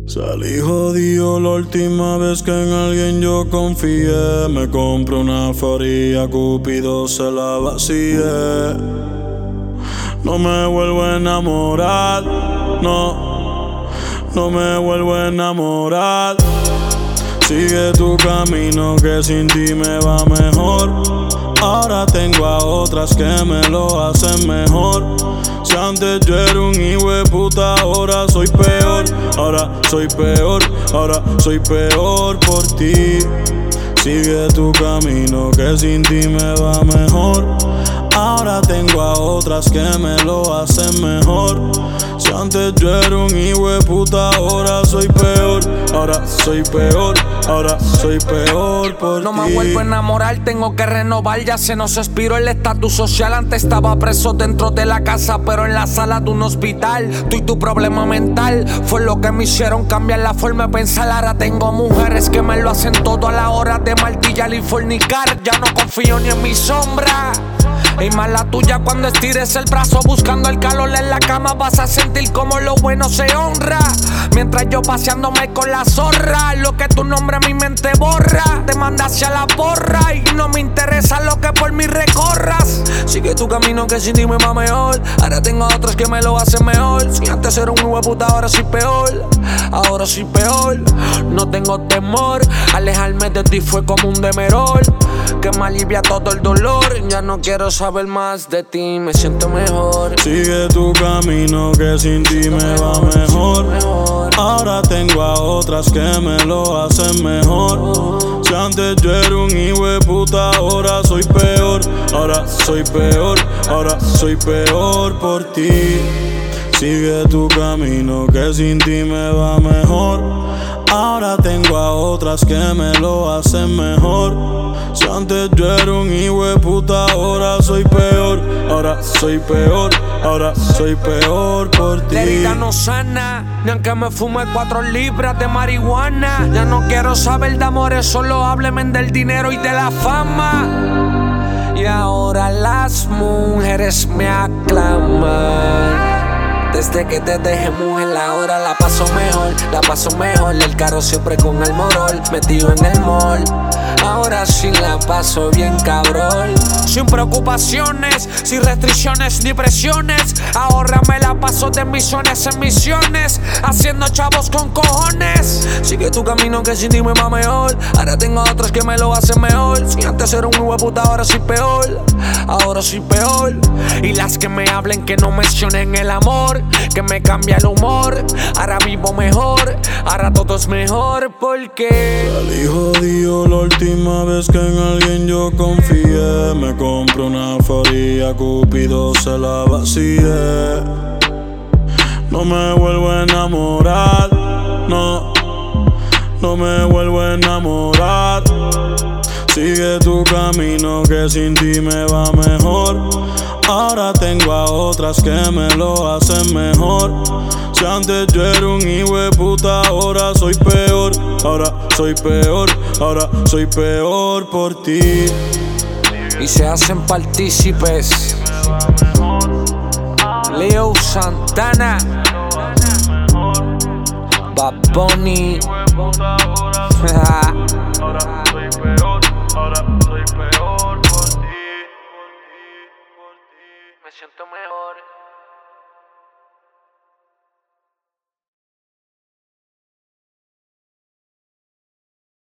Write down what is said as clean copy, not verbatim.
Salí jodido la última vez que en alguien yo confié. Me compré una foría, Cupido se la vacié. No me vuelvo a enamorar, no me vuelvo a enamorar. Sigue tu camino que sin ti me va mejor. Ahora tengo a otras que me lo hacen mejor. Si antes yo era un hijo de puta, ahora soy peor. Ahora soy peor, ahora soy peor por ti. Sigue tu camino que sin ti me va mejor. Ahora tengo a otras que me lo hacen mejor. Si antes yo era un hijo de puta, ahora soy peor. Ahora soy peor, ahora soy peor por ti. No me vuelvo a enamorar, tengo que renovar. Ya se nos expiró el estatus social. Antes estaba preso dentro de la casa, pero en la sala de un hospital. Tú y tu problema mental fue lo que me hicieron cambiar la forma de pensar. Ahora tengo mujeres que me lo hacen todo a la hora de martillar y fornicar. Ya no confío ni en mi sombra. Y más la tuya cuando estires el brazo buscando el calor en la cama. Vas a sentir como lo bueno se honra. Mientras yo paseándome con la zorra. Lo que tu nombre a mi mente borra. Te manda hacia la porra y no me interesa lo que por mí recorras. Sigue tu camino que sin ti me va mejor. Ahora tengo a otros que me lo hacen mejor. Si antes era un hijo de puta, ahora soy peor. Ahora soy peor. No tengo temor. Alejarme de ti fue como un demerol que me alivia todo el dolor. Ya no quiero saber más de ti, me siento mejor. Sigue tu camino que sin ti me va mejor. Ahora tengo a otras que me lo hacen mejor. Si antes yo era un hijo de puta, ahora soy peor. Ahora soy peor, ahora soy peor por ti. Sigue tu camino que sin ti me va mejor. Ahora tengo a otras que me lo hacen mejor. Si antes yo era un hijo de puta, ahora soy peor. Ahora soy peor, ahora soy peor por ti. La herida no sana, ni aunque me fume 4 libras de marihuana. Ya no quiero saber de amores, solo hábleme del dinero y de la fama. Y ahora las mujeres me aclaman. Desde que te dejé mujer, ahora la paso mejor. El carro siempre con el morol, metido en el mall. Ahora sí la paso bien cabrón. Sin preocupaciones, sin restricciones ni presiones. Ahora me la paso de misiones en misiones, haciendo chavos con cojones. Sigue tu camino que sin ti me va mejor. Ahora tengo a otros que me lo hacen mejor. Si antes era un hijo de puta, ahora soy peor. Ahora soy peor. Y las que me hablen que no mencionen el amor, que me cambia el humor. Ahora vivo mejor, ahora todo es mejor porque salí jodido la última vez que en alguien yo confié. Me compré una foría, Cupido se la vacié. No me vuelvo a enamorar, no me vuelvo a enamorar. Sigue tu camino que sin ti me va mejor. Ahora tengo a otras que me lo hacen mejor. Si antes yo era un hijo de puta, ahora soy peor. Ahora soy peor, ahora soy peor por ti. Y se hacen partícipes Leo Santana, Bad Bunny. Ahora soy peor por ti. Me siento mejor.